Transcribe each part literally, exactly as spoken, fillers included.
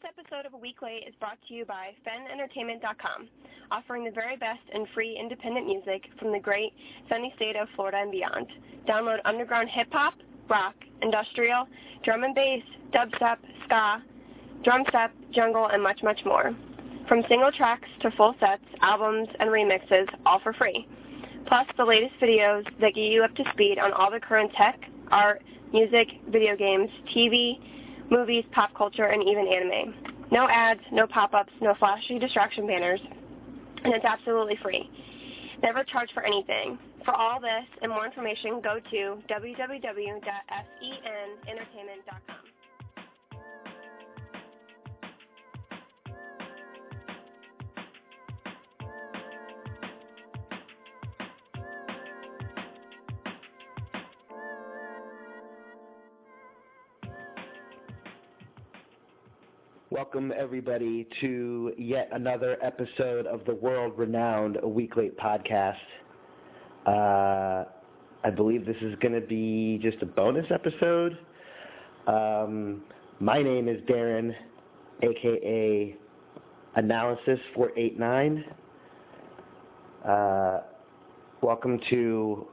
episode of A Week Late is brought to you by fen entertainment dot com, offering the very best in free independent music from the great sunny state of Florida and beyond. Download underground hip-hop, rock, industrial, drum and bass, dubstep, ska, drum step, jungle, and much, much more. From single tracks to full sets, albums, and remixes, all for free. Plus the latest videos that get you up to speed on all the current tech, art, music, video games, T V, movies, pop culture, and even anime. No ads, no pop-ups, no flashy distraction banners, and it's absolutely free. Never charge for anything. For all this and more information, go to w w w dot fen entertainment dot com. Welcome, everybody, to yet another episode of the world-renowned A Week Late podcast. Uh, I believe this is going to be just a bonus episode. Um, my name is Darren, a k a. Analysis four eight nine. Uh, welcome to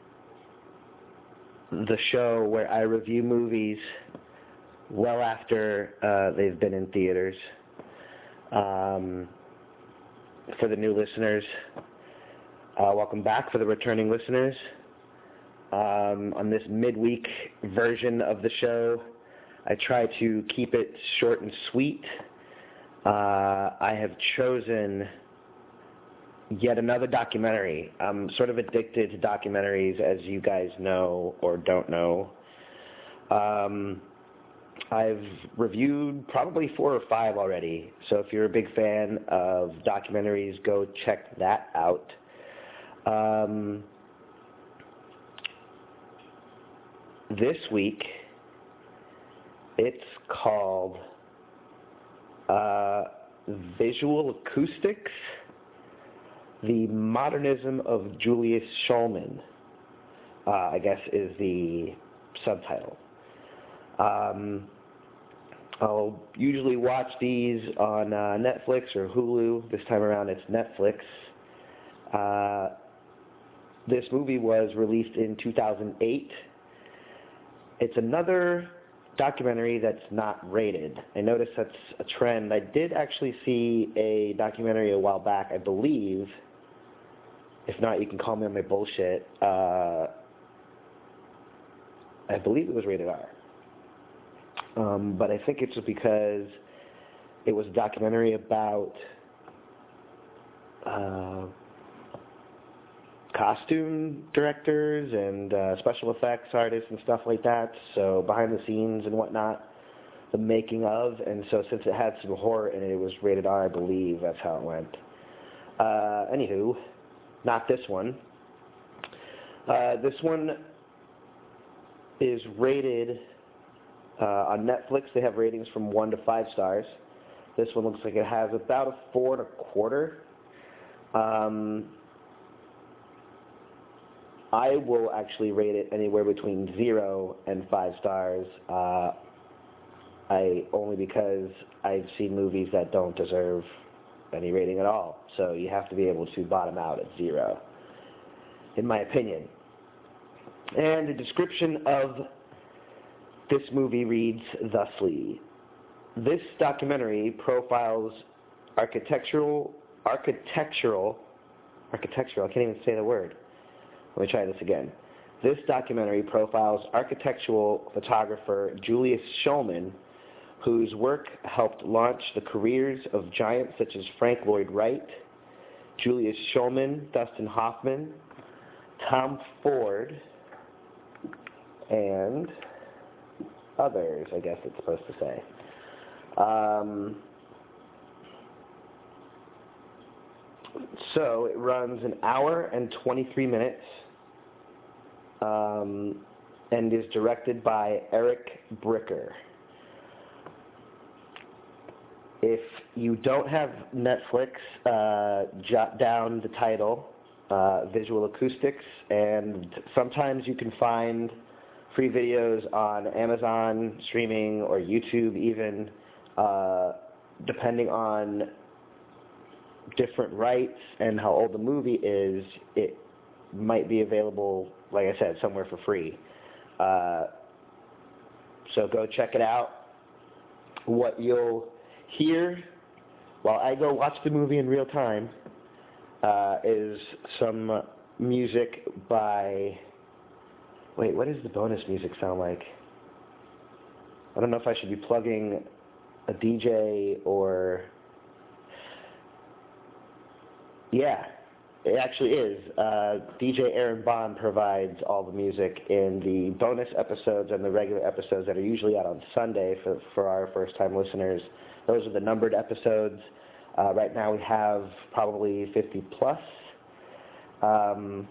the show where I review movies well after uh, they've been in theaters. Um, for the new listeners, uh, welcome back. For the returning listeners, um, on this midweek version of the show, I try to keep it short and sweet. Uh, I have chosen yet another documentary. I'm sort of addicted to documentaries, as you guys know or don't know. Um, I've reviewed probably four or five already, so if you're a big fan of documentaries, go check that out. Um, this week, it's called uh, Visual Acoustics, The Modernism of Julius Shulman, uh, I guess is the subtitle. Um, I'll usually watch these on uh, Netflix or Hulu. This time around it's Netflix. Uh, this movie was released in two thousand eight. It's another documentary that's not rated. I noticed that's a trend. I did actually see a documentary a while back, I believe. If not, you can call me on my bullshit. Uh, I believe it was rated R. Um, but I think it's just because it was a documentary about uh, costume directors and uh, special effects artists and stuff like that, so behind the scenes and whatnot, the making of, and so since it had some horror in it, it was rated R, I believe. That's how it went. Uh, anywho, not this one. Uh, this one is rated... Uh, on Netflix, they have ratings from one to five stars. This one looks like it has about a four and a quarter. Um, I will actually rate it anywhere between zero and five stars. Uh, I only because I've seen movies that don't deserve any rating at all. So you have to be able to bottom out at zero, in my opinion. And the description of this movie reads thusly: this documentary profiles architectural, architectural, architectural, I can't even say the word. Let me try this again. This documentary profiles architectural photographer Julius Shulman, whose work helped launch the careers of giants such as Frank Lloyd Wright, Julius Shulman, Dustin Hoffman, Tom Ford, and others, I guess it's supposed to say. Um, so it runs an hour and twenty-three minutes um, and is directed by Eric Bricker. If you don't have Netflix, uh, jot down the title, uh, Visual Acoustics, and sometimes you can find free videos on Amazon streaming or YouTube even Uh, depending on different rights and how old the movie is, it might be available, like I said, somewhere for free. Uh, so go check it out. What you'll hear while I go watch the movie in real time uh, is some music by... Wait, what does the bonus music sound like? I don't know if I should be plugging a D J or... Yeah, it actually is. Uh, D J Aaron Bond provides all the music in the bonus episodes and the regular episodes that are usually out on Sunday for, for our first-time listeners. Those are the numbered episodes. Uh, right now we have probably fifty plus. Um,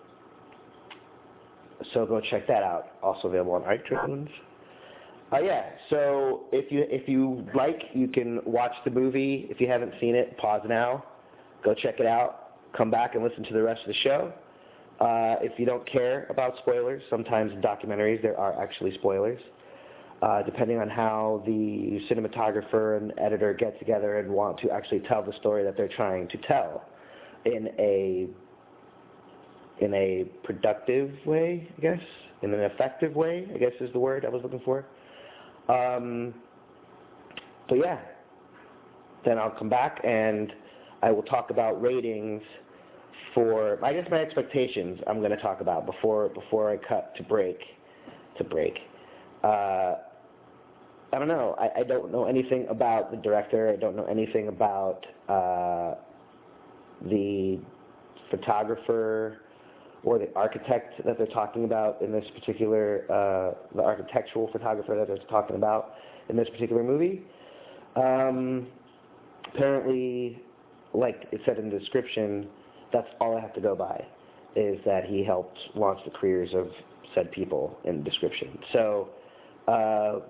so go check that out. Also available on iTunes. Uh, yeah, so if you if you like, you can watch the movie. If you haven't seen it, pause now. Go check it out. Come back and listen to the rest of the show. Uh, if you don't care about spoilers, sometimes in documentaries there are actually spoilers. Uh, depending on how the cinematographer and editor get together and want to actually tell the story that they're trying to tell in a in a productive way, I guess, in an effective way, I guess is the word I was looking for. Um, but yeah, then I'll come back and I will talk about ratings for, I guess my expectations I'm going to talk about before before I cut to break. To break. Uh, I don't know. I, I don't know anything about the director. I don't know anything about uh, the photographer or the architect that they're talking about in this particular, uh, the architectural photographer that they're talking about in this particular movie. Um, apparently, like it said in the description, that's all I have to go by, is that he helped launch the careers of said people in the description. So, uh,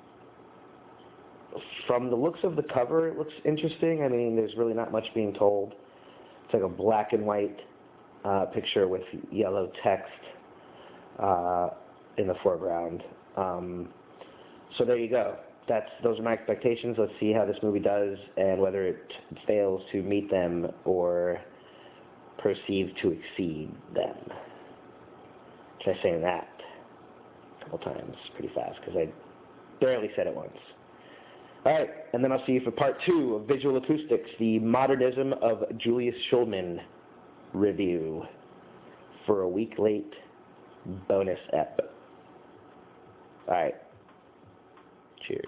from the looks of the cover, it looks interesting. I mean, there's really not much being told. It's like a black and white uh, picture with yellow text uh, in the foreground. Um, so there you go. That's those are my expectations. Let's see how this movie does and whether it fails to meet them or proceeds to exceed them. Try saying that a couple times pretty fast because I barely said it once. All right, and then I'll see you for part two of Visual Acoustics, the Modernism of Julius Schulman review for a week late bonus ep. All right, cheers.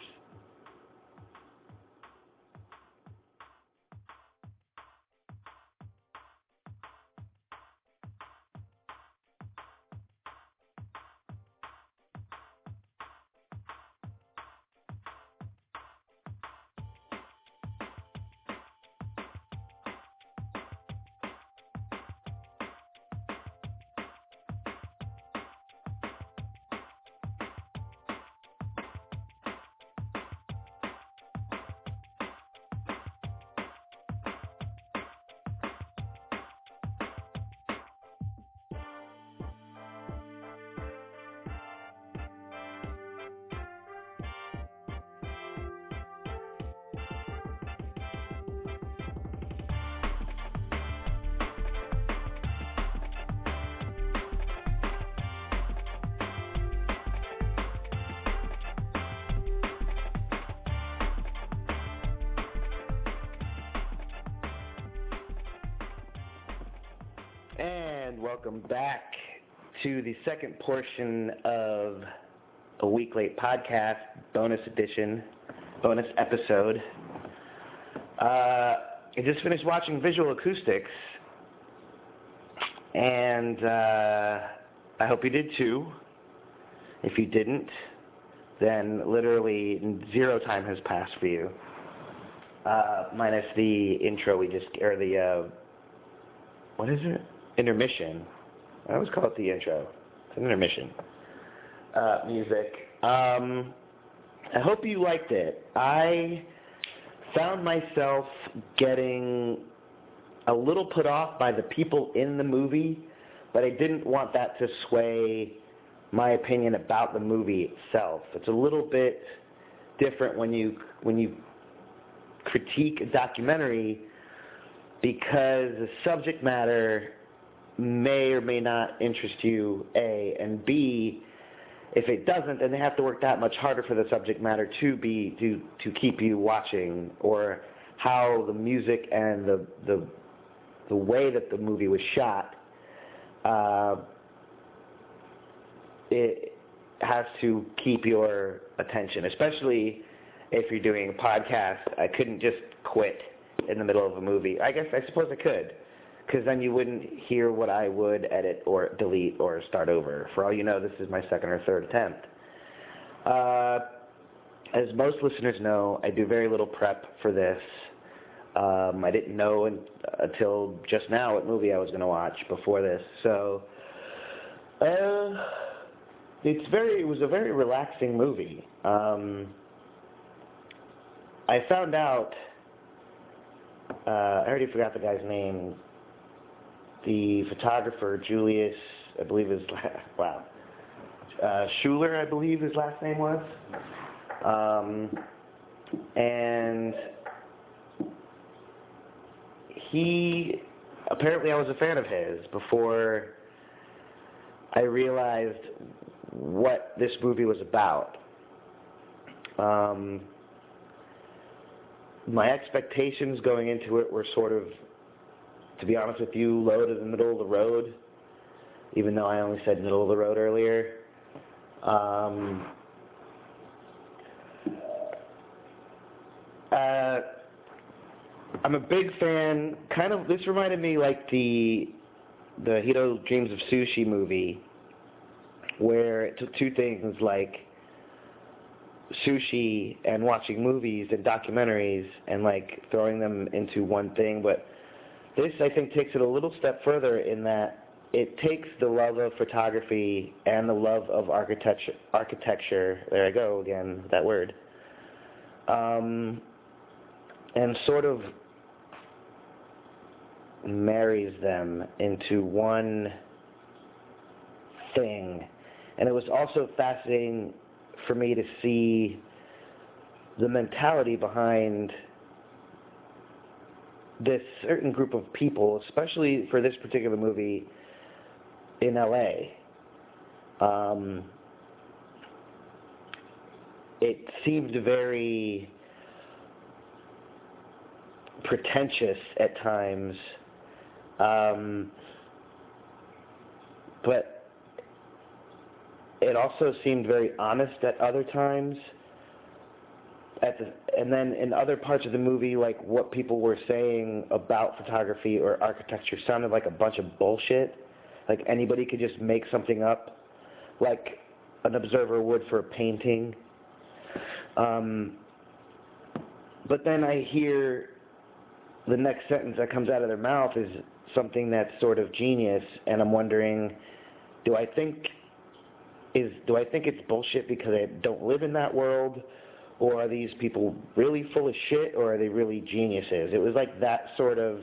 And welcome back to the second portion of a week late podcast, bonus edition, bonus episode. Uh, I just finished watching Visual Acoustics, and uh, I hope you did too. If you didn't, then literally zero time has passed for you, uh, minus the intro we just, or the, uh, what is it? Intermission. I always call it the intro. It's an intermission. Uh, music. Um, I hope you liked it. I found myself getting a little put off by the people in the movie, but I didn't want that to sway my opinion about the movie itself. It's a little bit different when you when you critique a documentary, because the subject matter may or may not interest you, A, and B, if it doesn't, then they have to work that much harder for the subject matter to be to to keep you watching, or how the music and the the the way that the movie was shot, uh, it has to keep your attention, especially if you're doing a podcast. I couldn't just quit in the middle of a movie. I guess, I suppose I could, because then you wouldn't hear what I would edit or delete or start over. For all you know, this is my second or third attempt. Uh, as most listeners know, I do very little prep for this. Um, I didn't know in, until just now what movie I was going to watch before this. So, uh, it's very, it was a very relaxing movie. Um, I found out, uh, I already forgot the guy's name, the photographer, Julius, I believe his, wow, uh, Schuler, I believe his last name was. Um, and he, apparently I was a fan of his before I realized what this movie was about. Um, my expectations going into it were sort of, to be honest with you, low to the middle of the road, even though I only said middle of the road earlier. Um, uh, I'm a big fan, kind of, this reminded me like the the Hiro Dreams of Sushi movie, where it took two things like sushi and watching movies and documentaries and like throwing them into one thing. But this, I think, takes it a little step further in that it takes the love of photography and the love of architecture, architecture, there I go again, that word, um, and sort of marries them into one thing. And it was also fascinating for me to see the mentality behind this certain group of people, especially for this particular movie in L A. Um, it seemed very pretentious at times, um, but it also seemed very honest at other times. At the, and then in other parts of the movie, like what people were saying about photography or architecture sounded like a bunch of bullshit. Like anybody could just make something up, like an observer would for a painting. Um, but then I hear the next sentence that comes out of their mouth is something that's sort of genius, and I'm wondering, do I think is do I think it's bullshit because I don't live in that world, or are these people really full of shit, or are they really geniuses? It was like that sort of,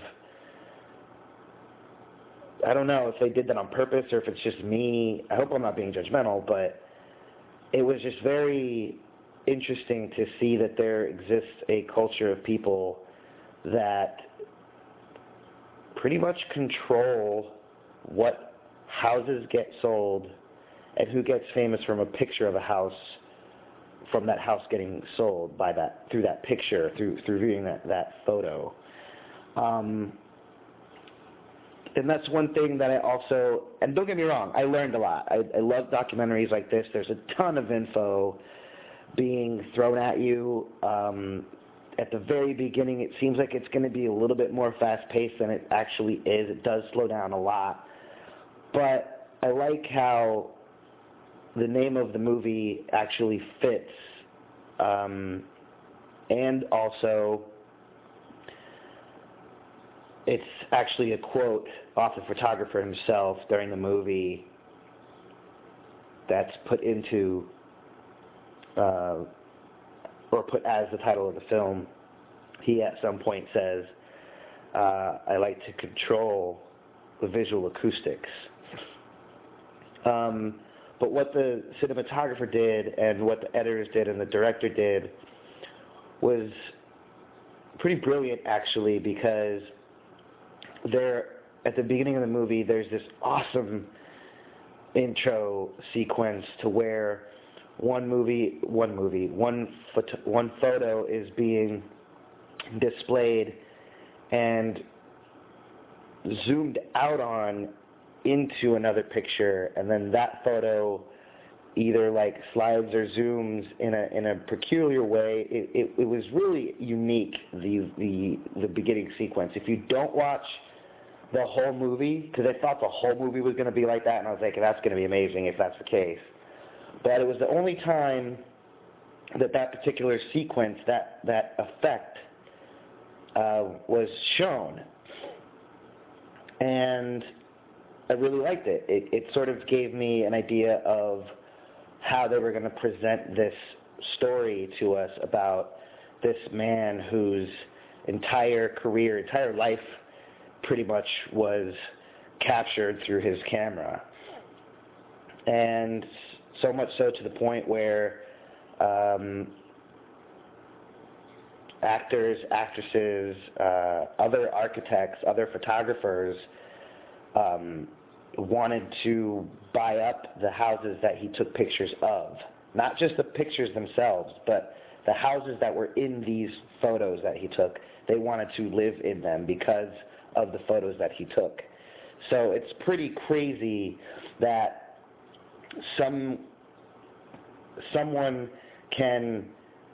I don't know if they did that on purpose or if it's just me. I hope I'm not being judgmental, but it was just very interesting to see that there exists a culture of people that pretty much control what houses get sold and who gets famous from a picture of a house, from that house getting sold by that, through that picture, through through viewing that, that photo. Um, and that's one thing that I also, and don't get me wrong, I learned a lot. I, I love documentaries like this. There's a ton of info being thrown at you. Um, at the very beginning, it seems like it's going to be a little bit more fast-paced than it actually is. It does slow down a lot. But I like how the name of the movie actually fits, um, and also it's actually a quote off the photographer himself during the movie that's put into, uh, or put as the title of the film. He at some point says, uh, I like to control the visual acoustics. Um, But what the cinematographer did and what the editors did and the director did was pretty brilliant, actually, because there, at the beginning of the movie, there's this awesome intro sequence to where one movie, one movie, one photo, one photo is being displayed and zoomed out on into another picture, and then that photo either like slides or zooms in a in a peculiar way. It, it, it was really unique, the the the beginning sequence. If you don't watch the whole movie, because I thought the whole movie was going to be like that, and I was like, that's going to be amazing if that's the case. But it was the only time that that particular sequence, that that effect, uh, was shown, and I really liked it. It, it sort of gave me an idea of how they were going to present this story to us about this man whose entire career, entire life pretty much was captured through his camera. And so much so to the point where um, actors, actresses, uh, other architects, other photographers um, wanted to buy up the houses that he took pictures of. Not just the pictures themselves, but the houses that were in these photos that he took. They wanted to live in them because of the photos that he took. So it's pretty crazy that some someone can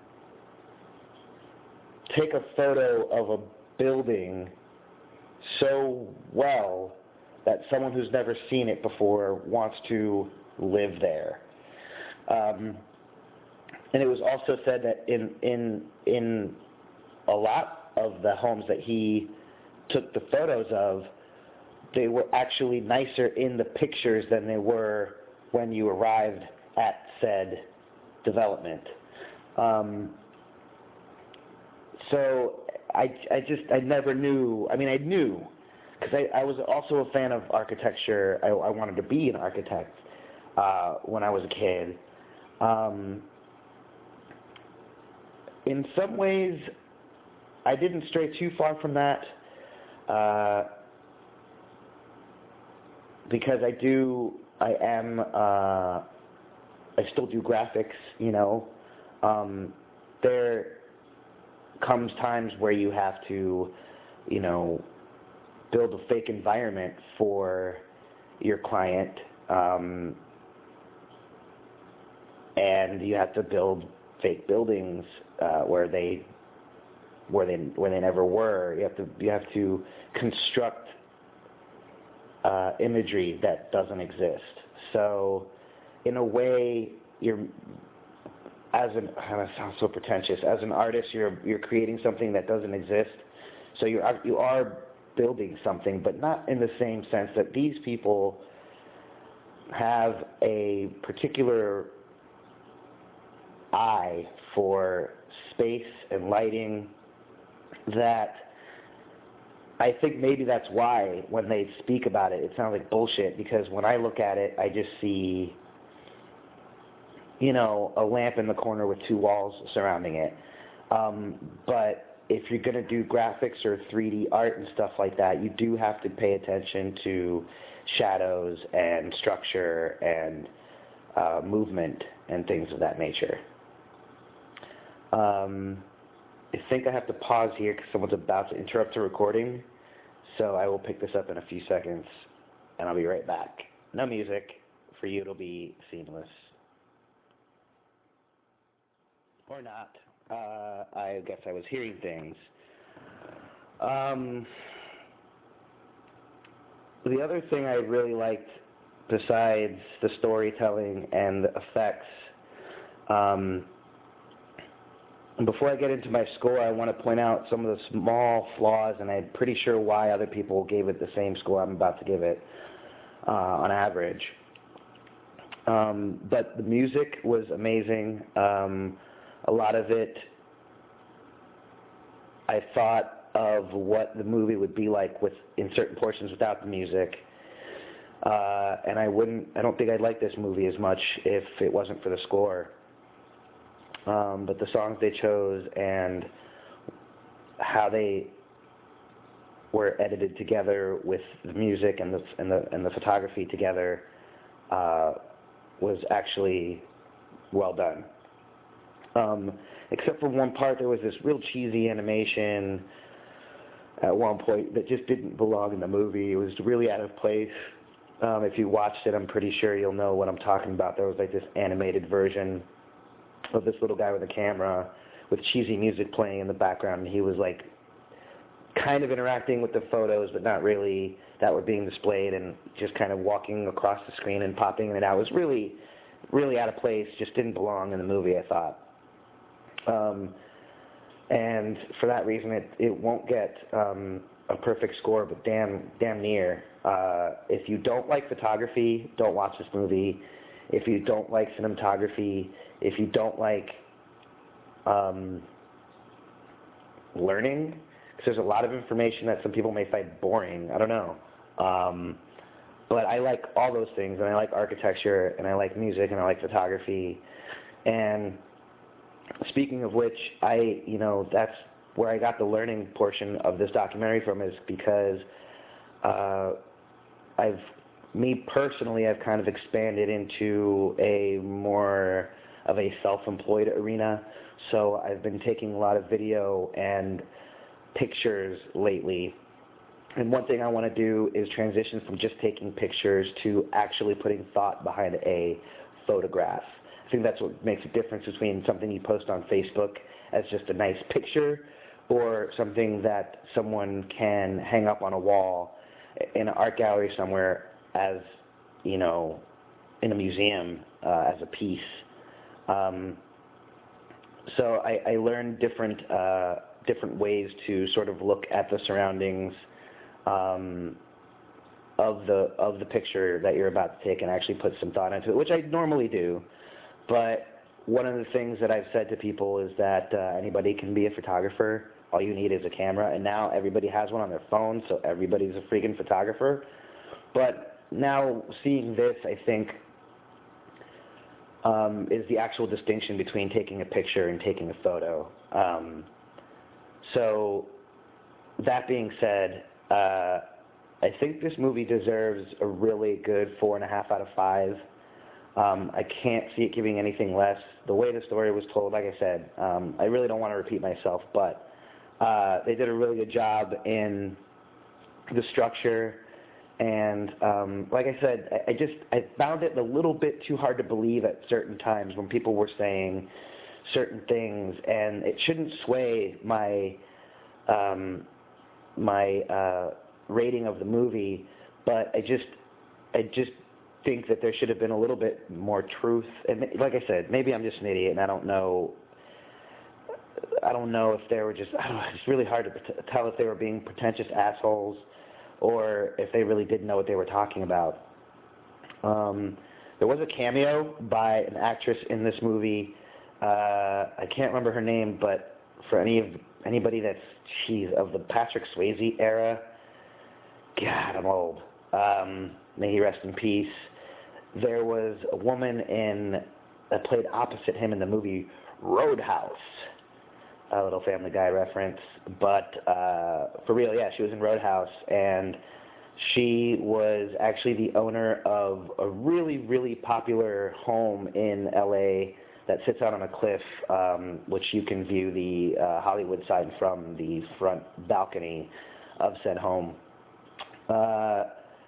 take a photo of a building so well that someone who's never seen it before wants to live there. Um, and it was also said that in in in a lot of the homes that he took the photos of, they were actually nicer in the pictures than they were when you arrived at said development. Um, so I, I just, I never knew, I mean, I knew, because I, I was also a fan of architecture. I, I wanted to be an architect uh, when I was a kid. Um, in some ways, I didn't stray too far from that, uh, because I do, I am, uh, I still do graphics, you know. Um, there comes times where you have to, you know, build a fake environment for your client, um, and you have to build fake buildings uh, where they where they where they never were. You have to you have to construct uh, imagery that doesn't exist. So, in a way, you're as an that sounds so pretentious. As an artist, you're you're creating something that doesn't exist. So you are you are building something, but not in the same sense that these people have a particular eye for space and lighting that I think maybe that's why when they speak about it, it sounds like bullshit, because when I look at it, I just see, you know, a lamp in the corner with two walls surrounding it. Um, but if you're going to do graphics or three D art and stuff like that, you do have to pay attention to shadows and structure and uh, movement and things of that nature. Um, I think I have to pause here because someone's about to interrupt the recording, so I will pick this up in a few seconds, and I'll be right back. No music. For you, it'll be seamless. Or not. Uh, I guess I was hearing things. Um, the other thing I really liked, besides the storytelling and the effects, um, before I get into my score, I want to point out some of the small flaws, and I'm pretty sure why other people gave it the same score I'm about to give it uh, on average. Um, but the music was amazing. Um, a lot of it, I thought of what the movie would be like with in certain portions without the music. Uh, and I wouldn't, I don't think I'd like this movie as much if it wasn't for the score. Um, but the songs they chose and how they were edited together with the music and the and the and the photography together uh, was actually well done. Um, except for one part, there was this real cheesy animation at one point that just didn't belong in the movie. It was really out of place. Um, if you watched it, I'm pretty sure you'll know what I'm talking about. There was like this animated version of this little guy with a camera with cheesy music playing in the background, and he was like kind of interacting with the photos, but not really, that were being displayed, and just kind of walking across the screen and popping in and out. It was really, really out of place, just didn't belong in the movie, I thought. Um, and for that reason, it, it won't get um, a perfect score, but damn, damn near. Uh, if you don't like photography, don't watch this movie. If you don't like cinematography, if you don't like um, learning, because there's a lot of information that some people may find boring. I don't know. Um, but I like all those things, and I like architecture, and I like music, and I like photography. And speaking of which, I, you know, that's where I got the learning portion of this documentary from, is because uh, I've, me personally, I've kind of expanded into a more of a self-employed arena. So I've been taking a lot of video and pictures lately. And one thing I want to do is transition from just taking pictures to actually putting thought behind a photograph. I think that's what makes a difference between something you post on Facebook as just a nice picture or something that someone can hang up on a wall in an art gallery somewhere as, you know, in a museum uh, as a piece. Um, so I, I learned different uh, different ways to sort of look at the surroundings um, of the of the picture that you're about to take and actually put some thought into it, which I normally do. But one of the things that I've said to people is that uh, anybody can be a photographer. All you need is a camera, and now everybody has one on their phone, so everybody's a freaking photographer. But now seeing this, I think, um, is the actual distinction between taking a picture and taking a photo. Um, so that being said, uh, I think this movie deserves a really good four and a half out of five. Um, I can't see it giving anything less. The way the story was told, like I said, um, I really don't want to repeat myself, but uh, they did a really good job in the structure. And um, like I said, I, I just I found it a little bit too hard to believe at certain times when people were saying certain things, and it shouldn't sway my um, my uh, rating of the movie. But I just I just think that there should have been a little bit more truth. And like I said, maybe I'm just an idiot and I don't know. I don't know if they were just. I don't know, it's really hard to tell if they were being pretentious assholes or if they really didn't know what they were talking about. Um, there was a cameo by an actress in this movie. Uh, I can't remember her name, but for any of anybody that's geez, of the Patrick Swayze era, God, I'm old. Um, may he rest in peace. There was a woman in that played opposite him in the movie Roadhouse. A little Family Guy reference, but uh, for real, yeah, she was in Roadhouse, and she was actually the owner of a really, really popular home in L A that sits out on a cliff, um, which you can view the uh, Hollywood side from the front balcony of said home. Uh,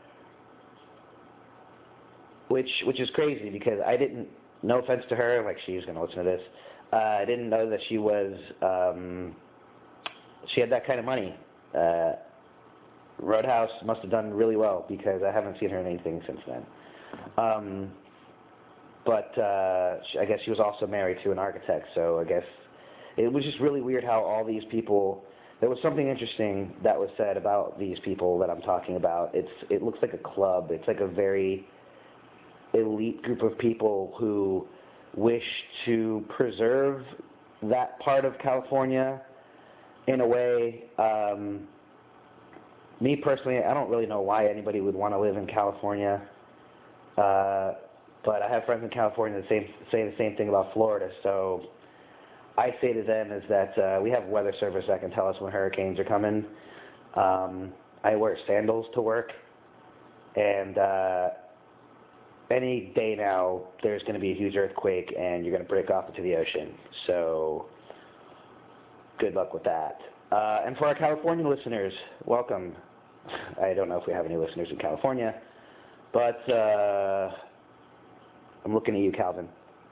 which which is crazy because I didn't, no offense to her, like she's going to listen to this, Uh, I didn't know that she was, um, she had that kind of money. Uh, Roadhouse must have done really well because I haven't seen her in anything since then. Um, but uh, she, I guess she was also married to an architect, so I guess it was just really weird how all these people, there was something interesting that was said about these people that I'm talking about. It's It looks like a club. It's like a very elite group of people who wish to preserve that part of California in a way, um, me personally, I don't really know why anybody would want to live in California. Uh, but I have friends in California that say, say the same thing about Florida. So I say to them is that uh, we have weather service that can tell us when hurricanes are coming. Um, I wear sandals to work, and uh, any day now there's going to be a huge earthquake, and you're going to break off into the ocean. So good luck with that. Uh, and for our California listeners, welcome. I don't know if we have any listeners in California, but uh, I'm looking at you, Calvin.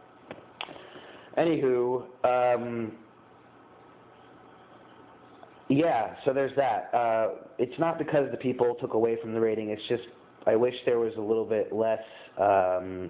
Anywho, um, yeah, so there's that. Uh, it's not because the people took away from the rating. It's just I wish there was a little bit less. Um,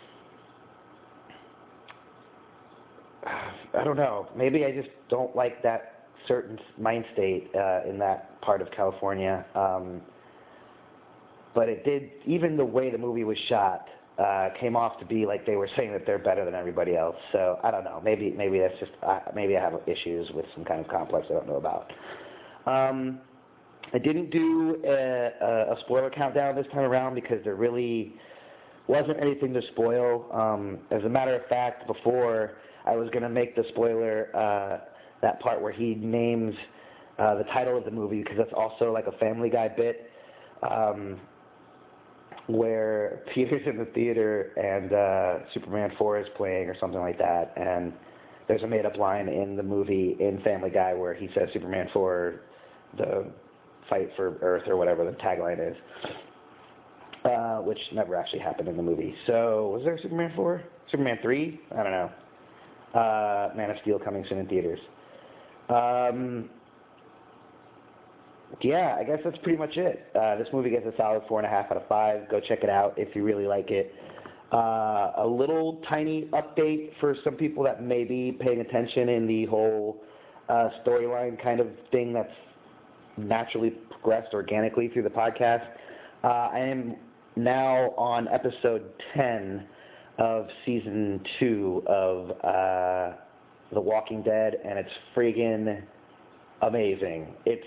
I don't know. Maybe I just don't like that certain mind state uh, in that part of California. Um, but it did. Even the way the movie was shot uh, came off to be like they were saying that they're better than everybody else. So I don't know. Maybe maybe that's just uh, maybe I have issues with some kind of complex I don't know about. Um, I didn't do a, a spoiler countdown this time around because there really wasn't anything to spoil. Um, as a matter of fact, before I was going to make the spoiler uh, that part where he names uh, the title of the movie, because that's also like a Family Guy bit um, where Peter's in the theater and uh, Superman four is playing or something like that, and there's a made-up line in the movie in Family Guy where he says Superman four, the fight for Earth or whatever the tagline is, uh, which never actually happened in the movie. So was there Superman four? Superman three? I don't know. Uh, Man of Steel coming soon in theaters. Um, yeah, I guess that's pretty much it. Uh, this movie gets a solid four and a half out of five. Go check it out if you really like it. Uh, a little tiny update for some people that may be paying attention in the whole uh, storyline kind of thing that's naturally progressed organically through the podcast. Uh, I am now on episode ten of season two of uh, The Walking Dead, and it's friggin' amazing. It's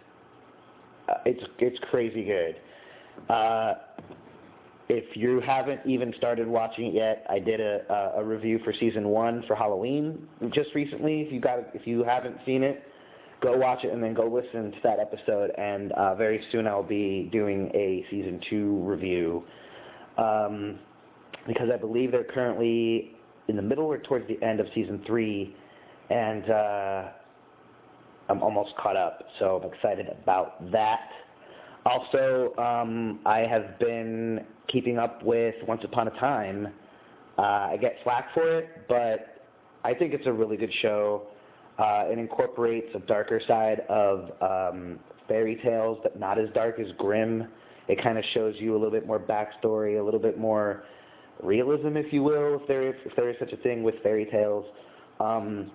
uh, it's it's crazy good. Uh, if you haven't even started watching it yet, I did a, a review for season one for Halloween just recently. If you got if you haven't seen it, go watch it and then go listen to that episode. And uh, very soon I'll be doing a season two review. Um, because I believe they're currently in the middle or towards the end of season three, and uh, I'm almost caught up, so I'm excited about that. Also, um, I have been keeping up with Once Upon a Time. Uh, I get flack for it, but I think it's a really good show. Uh, it incorporates a darker side of um, fairy tales, but not as dark as Grimm. It kind of shows you a little bit more backstory, a little bit more realism, if you will, if there is if there is such a thing with fairy tales. Um,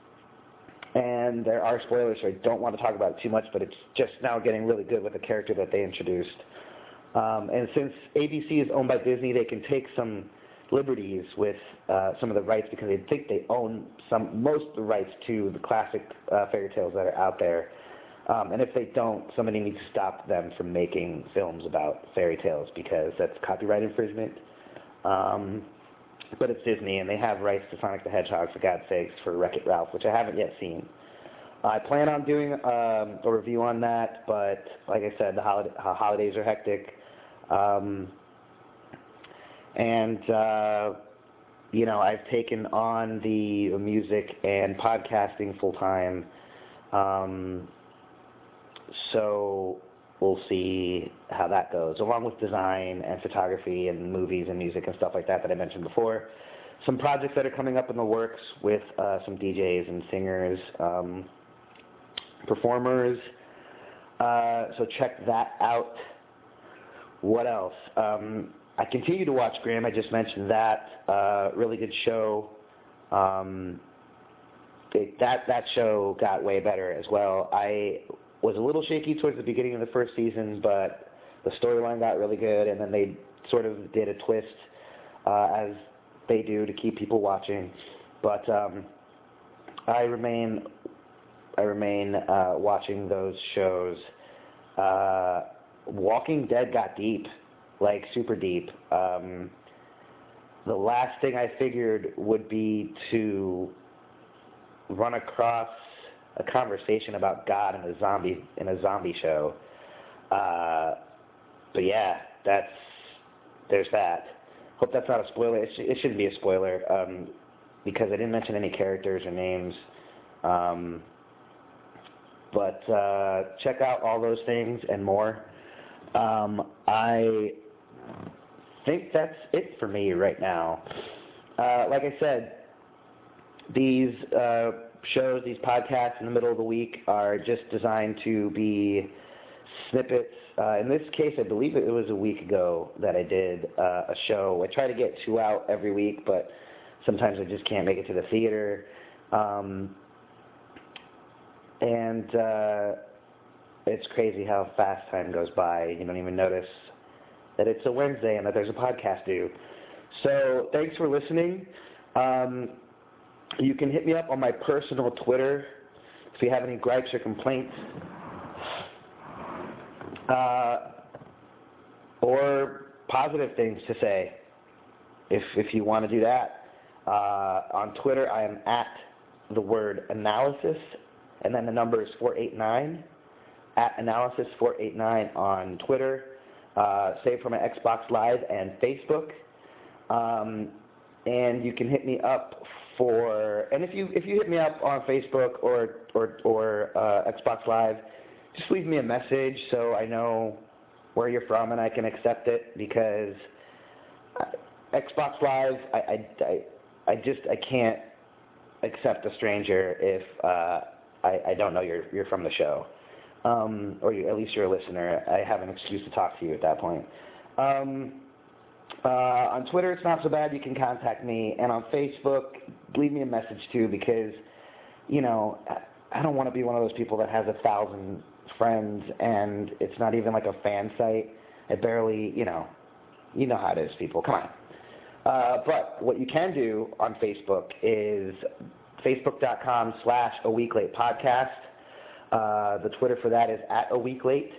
and there are spoilers, so I don't want to talk about it too much, but it's just now getting really good with the character that they introduced. Um, and since A B C is owned by Disney, they can take some liberties with uh, some of the rights because they think they own some most of the rights to the classic uh, fairy tales that are out there. Um, and if they don't, somebody needs to stop them from making films about fairy tales because that's copyright infringement. Um, but it's Disney, and they have rights to Sonic the Hedgehog, for God's sakes, for Wreck-It Ralph, which I haven't yet seen. I plan on doing um, a review on that, but like I said, the holiday, holidays are hectic. Um, and, uh, you know, I've taken on the music and podcasting full-time. Um, so we'll see how that goes, along with design and photography and movies and music and stuff like that that I mentioned before. Some projects that are coming up in the works with uh, some D Js and singers, um, performers. Uh, so check that out. What else? Um, I continue to watch Grimm. I just mentioned that. Uh, really good show. Um, it, that that show got way better as well. I was a little shaky towards the beginning of the first season, but the storyline got really good, and then they sort of did a twist, uh, as they do to keep people watching. But um, I remain I remain uh, watching those shows uh, Walking Dead got deep, like super deep. Um, the last thing I figured would be to run across a conversation about God in a zombie in a zombie show. Uh, but yeah, that's there's that. Hope that's not a spoiler. It, sh- it shouldn't be a spoiler um, because I didn't mention any characters or names. Um, but uh, check out all those things and more. Um, I think that's it for me right now. Uh, like I said, these uh, shows, these podcasts in the middle of the week are just designed to be snippets. Uh, in this case, I believe it was a week ago that I did uh, a show. I try to get two out every week, but sometimes I just can't make it to the theater. Um, and uh, it's crazy how fast time goes by. You don't even notice that it's a Wednesday and that there's a podcast due. So thanks for listening. Um, you can hit me up on my personal Twitter if you have any gripes or complaints. Uh, or positive things to say, if if you want to do that. Uh, on Twitter, I am at the word analysis, and then the number is four eight nine, at analysis four eight nine on Twitter, uh, save for my Xbox Live and Facebook. Um, and you can hit me up for, and if you if you hit me up on Facebook or or or uh, Xbox Live, just leave me a message so I know where you're from and I can accept it, because Xbox Live, I, I, I, I just, I can't accept a stranger if uh, I, I don't know you're, you're from the show. Um, or you, at least you're a listener. I have an excuse to talk to you at that point. Um, uh, on Twitter, it's not so bad. You can contact me. And on Facebook, leave me a message too, because, you know, I don't want to be one of those people that has a thousand friends and it's not even like a fan site. I barely, you know, you know how it is, people. Come on. Uh, but what you can do on Facebook is facebook.com slash a week late podcast. Uh, the Twitter for that is at a week late,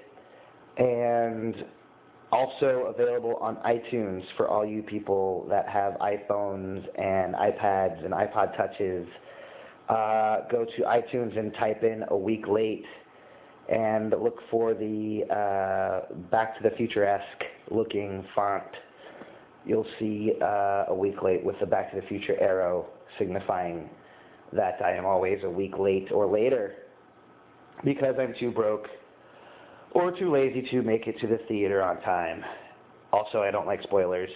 and also available on iTunes for all you people that have iPhones and iPads and iPod touches. Uh, go to iTunes and type in a week late and look for the uh, Back to the Future-esque looking font. You'll see uh, a week late with the Back to the Future arrow signifying that I am always a week late or later because I'm too broke or too lazy to make it to the theater on time. Also, I don't like spoilers.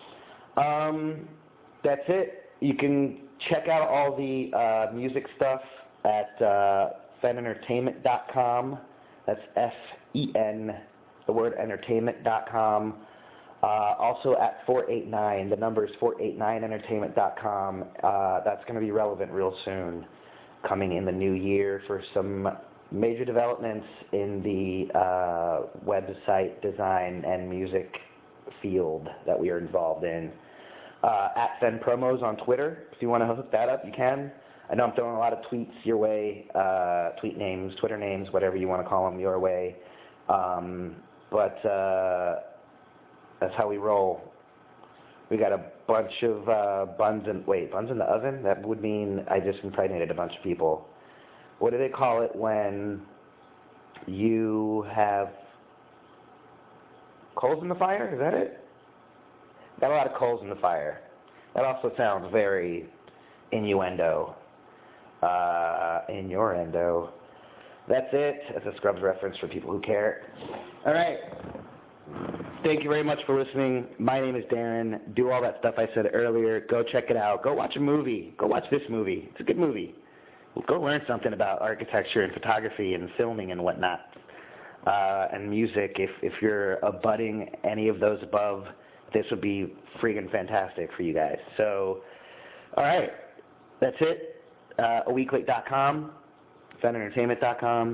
Um, that's it. You can check out all the uh, music stuff at uh, fen entertainment dot com. That's F E N, the word entertainment dot com. Uh, also at four eight nine, the number is four eight nine entertainment dot com. Uh, that's going to be relevant real soon, coming in the new year for some major developments in the uh, website design and music field that we are involved in. Uh, at Fen Promos on Twitter, if you want to hook that up, you can. I know I'm throwing a lot of tweets your way, uh, tweet names, Twitter names, whatever you want to call them, your way. Um, but uh, that's how we roll. We got a bunch of uh, buns in, wait, buns in the oven? That would mean I just impregnated a bunch of people. What do they call it when you have coals in the fire? Is that it? Got a lot of coals in the fire. That also sounds very innuendo. Uh, innuendo. That's it. That's a Scrubs reference for people who care. All right. Thank you very much for listening. My name is Darren. Do all that stuff I said earlier. Go check it out. Go watch a movie. Go watch this movie. It's a good movie. Go learn something about architecture and photography and filming and whatnot. Uh, and music. If if you're abutting any of those above, this would be friggin' fantastic for you guys. So, all right. That's it. Uh, a week late dot com, fen entertainment dot com.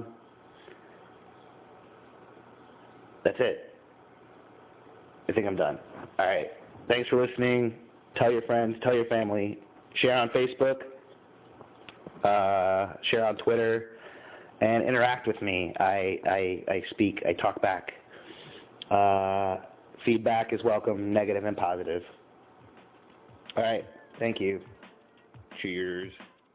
That's it. I think I'm done. All right. Thanks for listening. Tell your friends. Tell your family. Share on Facebook. Uh, share on Twitter. and interact with me. I, I, I speak, I talk back. Uh, feedback is welcome, negative and positive. All right, thank you. Cheers.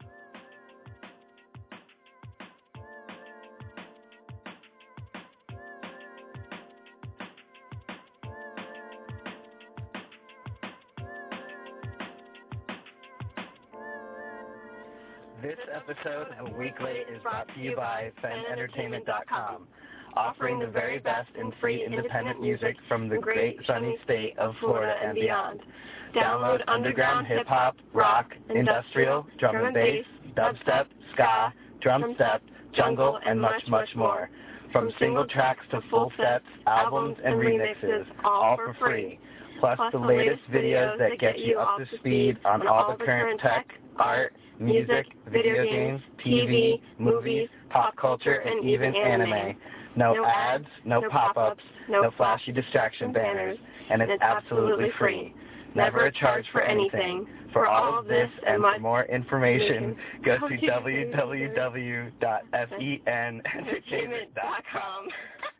This episode of A Week Late is brought to you by Fen Entertainment dot com, offering the very best in free independent music from the great sunny state of Florida and beyond. Download underground hip-hop, rock, industrial, drum and bass, dubstep, ska, drum step, jungle, and much, much more. From single tracks to full sets, albums, and remixes, all for free. Plus the latest videos that get you up to speed on all the current tech, art, music, video games, T V, movies, pop culture, and even anime. No ads, no pop-ups, no flashy distraction banners, and it's absolutely free. Never a charge for anything. For all of this and for more information, go to w w w dot fen entertainment dot com.